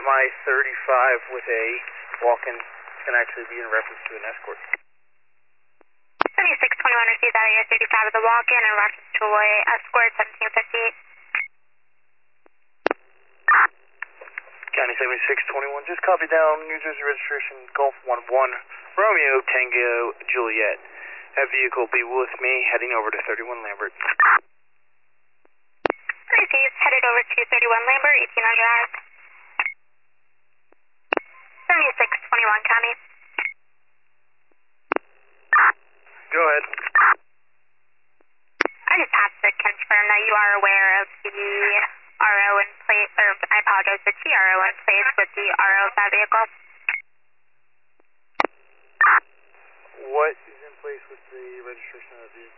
MI 35 with a walk-in. It's going to actually be in reference to an escort. 7621 received out of your 35 with a walk-in in reference to a escort 1758. County 7621, just copy down, New Jersey registration, Golf 11, Romeo Tango Juliet. That vehicle will be with me, heading over to 31 Lambert. Received, headed over to 31 Lambert, 1800 hours. 7621 County. Go ahead. I just have to confirm that you are aware of the RO in place, or I apologize, the TRO in place with the RO of that vehicle. What is in place with the registration of the vehicle?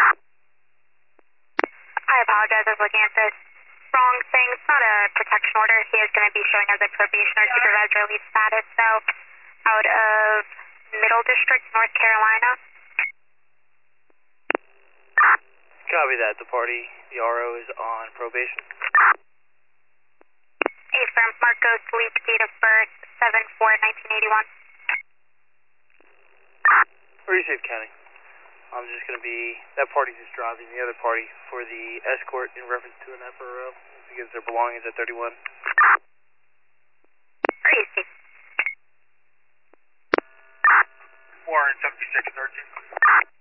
I apologize, I was looking at this wrong thing. It's not a protection order. He is going to be showing as a probation or supervised release status, so out of Middle District, North Carolina. Copy that. The party, the RO, is on probation. Affirm. Marcos Leak, date of birth 7/4/1981. Received, County. I'm just going to be, that party's just driving the other party for the escort in reference to an FRO because their belongings at 31. Received. Warrant 7613.